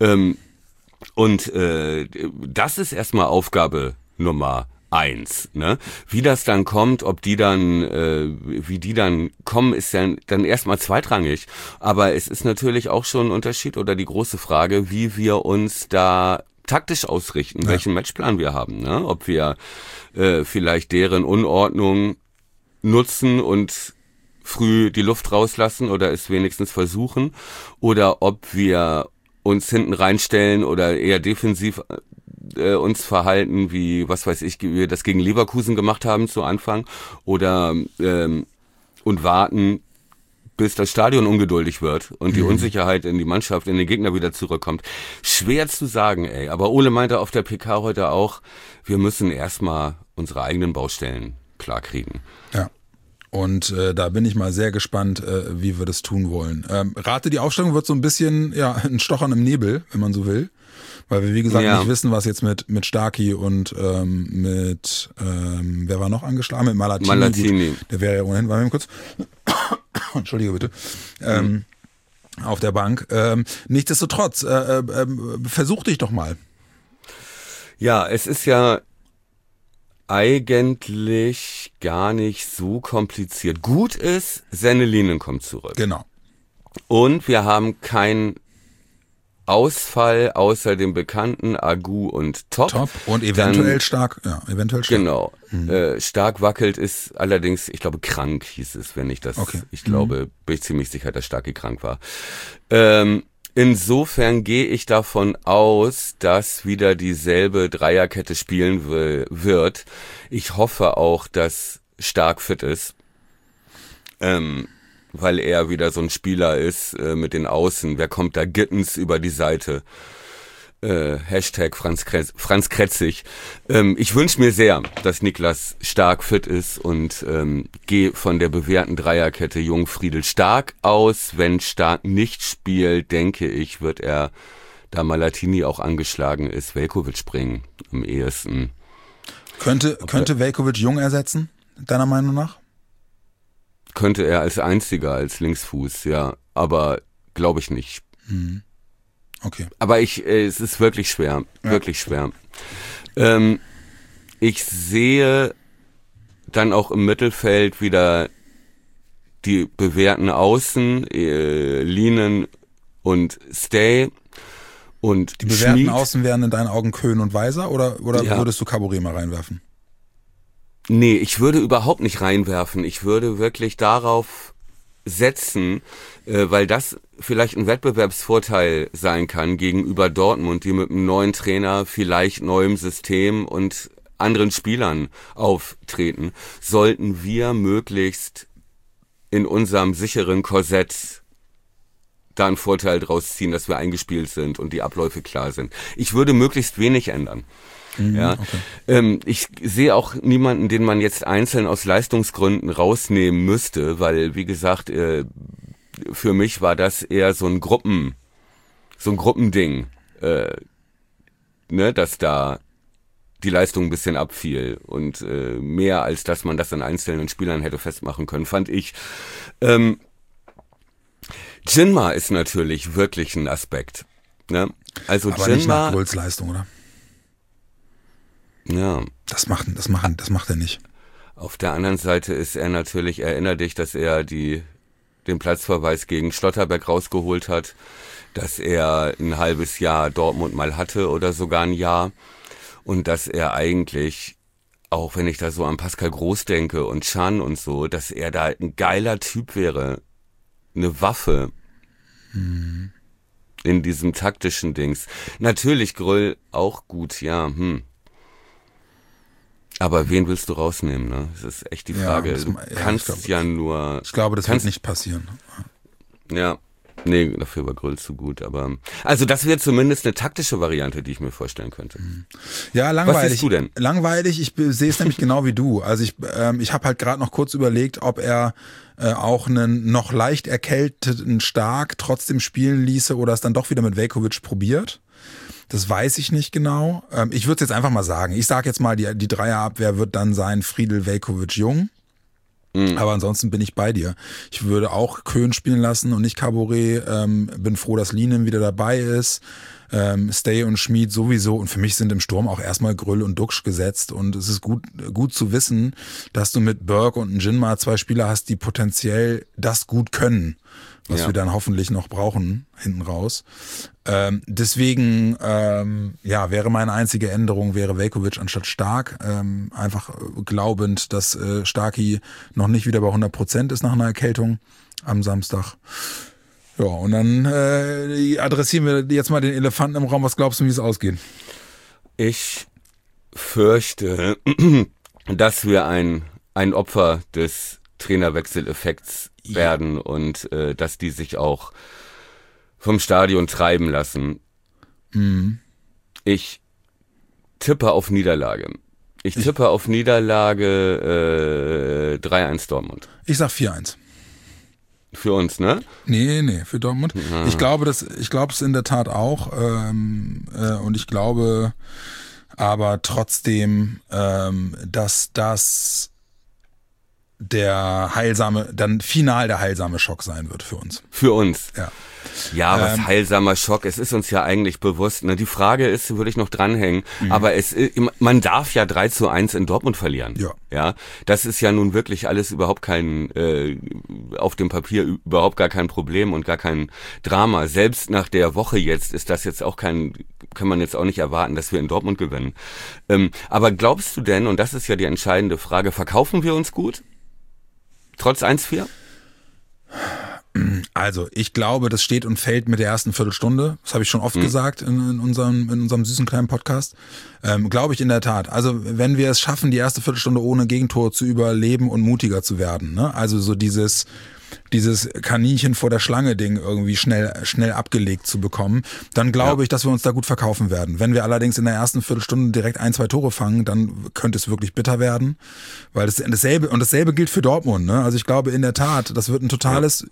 Das ist erstmal Aufgabe Nummer 1, ne? Wie das dann kommt, wie die dann kommen, ist ja dann erstmal zweitrangig. Aber es ist natürlich auch schon ein Unterschied oder die große Frage, wie wir uns da taktisch ausrichten, welchen Matchplan wir haben, ne? Ob wir vielleicht deren Unordnung nutzen und früh die Luft rauslassen oder es wenigstens versuchen oder ob wir uns hinten reinstellen oder eher defensiv uns verhalten, wie, was weiß ich, wir das gegen Leverkusen gemacht haben zu Anfang oder und warten, bis das Stadion ungeduldig wird und die Unsicherheit in die Mannschaft, in den Gegner wieder zurückkommt. Schwer zu sagen, ey. Aber Ole meinte auf der PK heute auch, wir müssen erstmal unsere eigenen Baustellen klarkriegen. Ja. Und da bin ich mal sehr gespannt, wie wir das tun wollen. Rate, die Aufstellung wird so ein bisschen ein Stochern im Nebel, wenn man so will. Weil wir, wie gesagt, nicht wissen, was jetzt mit Starkey und wer war noch angeschlagen? Mit Malatini. Gut, der wäre ja ohnehin, warte mal kurz. Entschuldige bitte. Auf der Bank. Nichtsdestotrotz, versuch dich doch mal. Ja, es ist ja eigentlich gar nicht so kompliziert. Gut ist, Sennelinen kommt zurück. Genau. Und wir haben keinen Ausfall außer dem bekannten Agu und Top und eventuell Stark. Genau. Stark wackelt ist allerdings, ich glaube, krank hieß es, wenn ich das, ich glaube, bin ich ziemlich sicher, dass Starky krank war. Insofern gehe ich davon aus, dass wieder dieselbe Dreierkette spielen wird. Ich hoffe auch, dass Stark fit ist. Weil er wieder so ein Spieler ist mit den Außen. Wer kommt da? Gittens über die Seite. Hashtag Franz Kretzig. Ich wünsche mir sehr, dass Niklas Stark fit ist und gehe von der bewährten Dreierkette Jung-Friedl Stark aus. Wenn Stark nicht spielt, denke ich, wird er, da Malatini auch angeschlagen ist, Veljković bringen am ehesten. Könnte Veljković Jung ersetzen, deiner Meinung nach? Könnte er als einziger, als Linksfuß, ja, aber glaube ich nicht. Okay. Aber es ist wirklich schwer, wirklich schwer. Ich sehe dann auch im Mittelfeld wieder die bewährten Außen, Lienen und Stay und die bewährten Schmid. Außen wären in deinen Augen Köhn und Weiser oder ja. Würdest du Caboret mal reinwerfen? Nee, ich würde überhaupt nicht reinwerfen. Ich würde wirklich darauf setzen, weil das vielleicht ein Wettbewerbsvorteil sein kann gegenüber Dortmund, die mit einem neuen Trainer, vielleicht neuem System und anderen Spielern auftreten, sollten wir möglichst in unserem sicheren Korsett da einen Vorteil draus ziehen, dass wir eingespielt sind und die Abläufe klar sind. Ich würde möglichst wenig ändern. Ja, okay. Ich sehe auch niemanden, den man jetzt einzeln aus Leistungsgründen rausnehmen müsste, weil, wie gesagt, für mich war das eher so ein Gruppending, dass da die Leistung ein bisschen abfiel und mehr als dass man das an einzelnen Spielern hätte festmachen können, fand ich. Jinma ist natürlich wirklich ein Aspekt. Ne? Also aber Jinma, nicht nach Grölls Leistung, oder? Ja. Das macht er nicht. Auf der anderen Seite ist er natürlich, erinner dich, dass er den Platzverweis gegen Schlotterbeck rausgeholt hat, dass er ein halbes Jahr Dortmund mal hatte oder sogar ein Jahr und dass er eigentlich, auch wenn ich da so an Pascal Groß denke und Can und so, dass er da ein geiler Typ wäre, eine Waffe in diesem taktischen Dings. Natürlich Gröll auch gut, ja, Aber wen willst du rausnehmen, ne? Das ist echt die Frage. Du kannst ich glaube, das wird nicht passieren. Ja, nee, dafür war Gröll zu gut. Aber also das wäre zumindest eine taktische Variante, die ich mir vorstellen könnte. Ja, langweilig. Was siehst du denn? Langweilig, ich sehe es nämlich genau wie du. Also ich habe halt gerade noch kurz überlegt, ob er auch einen noch leicht erkälteten Stark trotzdem spielen ließe oder es dann doch wieder mit Veljković probiert. Das weiß ich nicht genau. Ich würde es jetzt einfach mal sagen. Ich sage jetzt mal, die Dreierabwehr wird dann sein Friedl, Veljković, Jung. Aber ansonsten bin ich bei dir. Ich würde auch Köhn spielen lassen und nicht Caboret. Bin froh, dass Lienen wieder dabei ist. Stay und Schmid sowieso. Und für mich sind im Sturm auch erstmal Grüll und Duxch gesetzt. Und es ist gut zu wissen, dass du mit Burke und Jinma zwei Spieler hast, die potenziell das gut können, was wir dann hoffentlich noch brauchen hinten raus. Deswegen wäre meine einzige Änderung Veljković anstatt Stark, einfach glaubend, dass Starky noch nicht wieder bei 100% ist nach einer Erkältung am Samstag. Ja, und dann adressieren wir jetzt mal den Elefanten im Raum. Was glaubst du, wie es ausgeht? Ich fürchte, dass wir ein Opfer des Trainerwechseleffekts werden und dass die sich auch vom Stadion treiben lassen. Ich tippe auf Niederlage. Ich tippe auf Niederlage 3-1 Dortmund. Ich sag 4-1. Für uns, ne? Nee, für Dortmund. Ja. Ich glaube es in der Tat auch. Und ich glaube aber trotzdem, dass das der heilsame Schock sein wird für uns. Für uns. Ja. Ja, was heilsamer Schock, es ist uns ja eigentlich bewusst. Ne? Die Frage ist, würde ich noch dranhängen, aber man darf ja 3-1 in Dortmund verlieren. Ja, das ist ja nun wirklich alles überhaupt kein, auf dem Papier überhaupt gar kein Problem und gar kein Drama. Selbst nach der Woche jetzt ist das jetzt auch kann man jetzt auch nicht erwarten, dass wir in Dortmund gewinnen. Aber glaubst du denn, und das ist ja die entscheidende Frage, verkaufen wir uns gut? Trotz 1-4? Also, ich glaube, das steht und fällt mit der ersten Viertelstunde. Das habe ich schon oft gesagt in unserem süßen kleinen Podcast. Glaube ich in der Tat. Also, wenn wir es schaffen, die erste Viertelstunde ohne Gegentor zu überleben und mutiger zu werden, ne? Also so dieses dieses Kaninchen vor der Schlange-Ding irgendwie schnell abgelegt zu bekommen, dann glaube ich, dass wir uns da gut verkaufen werden. Wenn wir allerdings in der ersten Viertelstunde direkt 1-2 Tore fangen, dann könnte es wirklich bitter werden, weil dasselbe gilt für Dortmund, ne? Also ich glaube in der Tat, das wird ein totales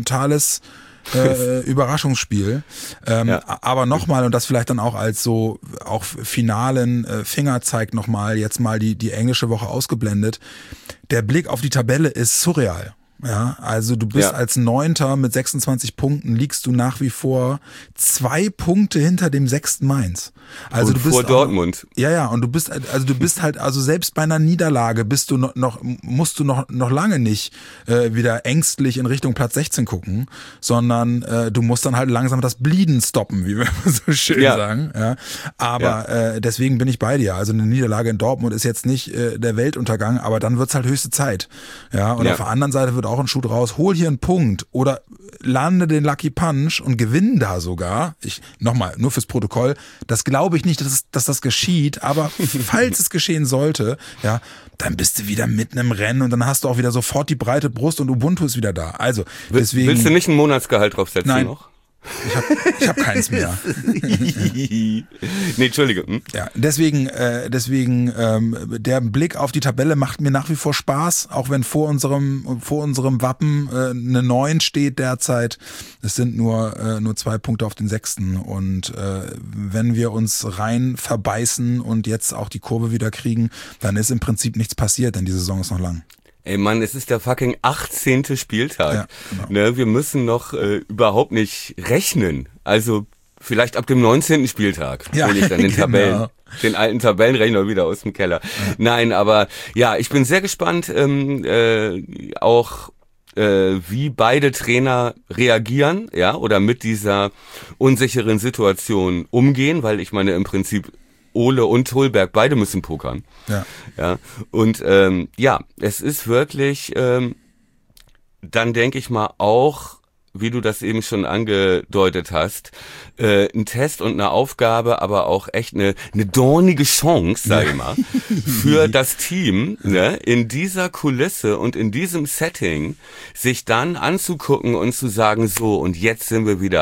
Überraschungsspiel. Aber nochmal, und das vielleicht dann auch als so auch finalen Fingerzeig nochmal, jetzt mal die englische Woche ausgeblendet, der Blick auf die Tabelle ist surreal. Ja, also du bist als Neunter mit 26 Punkten, liegst du nach wie vor 2 Punkte hinter dem 6. Mainz. Also und du bist vor Dortmund. Und du bist halt selbst bei einer Niederlage musst du noch lange nicht wieder ängstlich in Richtung Platz 16 gucken, sondern du musst dann halt langsam das Bleeden stoppen, wie wir so schön sagen. Ja. Aber deswegen bin ich bei dir. Also eine Niederlage in Dortmund ist jetzt nicht der Weltuntergang, aber dann wird's halt höchste Zeit. Ja, und auf der anderen Seite wird auch ein Schuh draus, hol hier einen Punkt oder lande den Lucky Punch und gewinn da sogar. Nochmal, nur fürs Protokoll, das glaube ich nicht, dass das geschieht, aber falls es geschehen sollte, ja, dann bist du wieder mitten im Rennen und dann hast du auch wieder sofort die breite Brust und Ubuntu ist wieder da. Also deswegen. Willst du nicht ein Monatsgehalt draufsetzen? Nein. Noch? Ich hab keins mehr. Nee, Entschuldige. Ja, deswegen der Blick auf die Tabelle macht mir nach wie vor Spaß, auch wenn vor unserem Wappen eine 9 steht derzeit. Es sind nur 2 Punkte auf den 6. Und wenn wir uns rein verbeißen und jetzt auch die Kurve wieder kriegen, dann ist im Prinzip nichts passiert, denn die Saison ist noch lang. Ey Mann, es ist der fucking 18. Spieltag. Ja, genau. Ne, wir müssen noch überhaupt nicht rechnen. Also vielleicht ab dem 19. Spieltag hole ich dann den alten Tabellenrechner wieder aus dem Keller. Ja. Nein, aber ja, ich bin sehr gespannt, auch wie beide Trainer reagieren, ja, oder mit dieser unsicheren Situation umgehen, weil ich meine im Prinzip Ole und Holberg, beide müssen pokern. Ja. Und es ist wirklich, dann denke ich mal auch, wie du das eben schon angedeutet hast, ein Test und eine Aufgabe, aber auch echt eine dornige Chance, sag ich mal, für das Team, ne, in dieser Kulisse und in diesem Setting sich dann anzugucken und zu sagen, so, und jetzt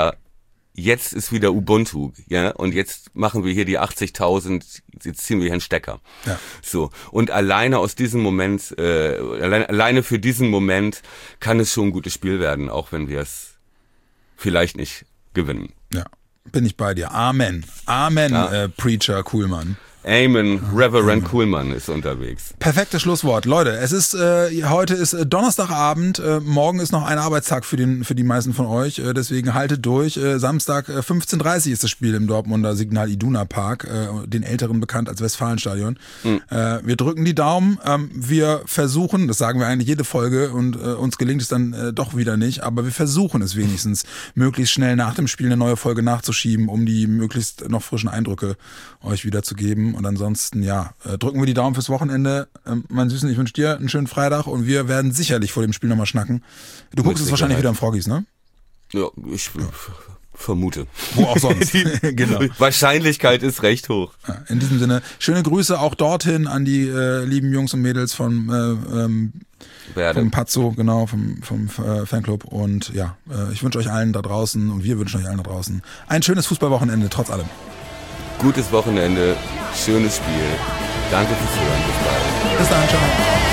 ist wieder Ubuntu, ja, und jetzt machen wir hier die 80.000, jetzt ziehen wir hier einen Stecker. Ja. So. Und alleine aus diesem Moment, alleine für diesen Moment kann es schon ein gutes Spiel werden, auch wenn wir es vielleicht nicht gewinnen. Ja, bin ich bei dir. Amen. Amen, Preacher Kuhlmann. Amen, Reverend Kuhlmann ist unterwegs. Perfektes Schlusswort. Leute, es ist heute ist Donnerstagabend, morgen ist noch ein Arbeitstag für die meisten von euch, deswegen haltet durch. Samstag 15:30 Uhr ist das Spiel im Dortmunder Signal Iduna Park, den Älteren bekannt als Westfalenstadion. Wir drücken die Daumen, wir versuchen, das sagen wir eigentlich jede Folge und uns gelingt es dann doch wieder nicht, aber wir versuchen es wenigstens, möglichst schnell nach dem Spiel eine neue Folge nachzuschieben, um die möglichst noch frischen Eindrücke euch wiederzugeben. Und ansonsten, drücken wir die Daumen fürs Wochenende. Mein Süßen, ich wünsche dir einen schönen Freitag und wir werden sicherlich vor dem Spiel nochmal schnacken. Du guckst es wahrscheinlich wieder im Froggies, ne? Ja, ich vermute. Wo auch sonst. Genau. Wahrscheinlichkeit ist recht hoch. Ja, in diesem Sinne, schöne Grüße auch dorthin an die lieben Jungs und Mädels vom Pazzo, genau, vom Fanclub. Und ich wünsche euch allen da draußen und wir wünschen euch allen da draußen ein schönes Fußballwochenende, trotz allem. Gutes Wochenende, schönes Spiel. Danke fürs Zuhören. Bis bald. Bis dann, ciao.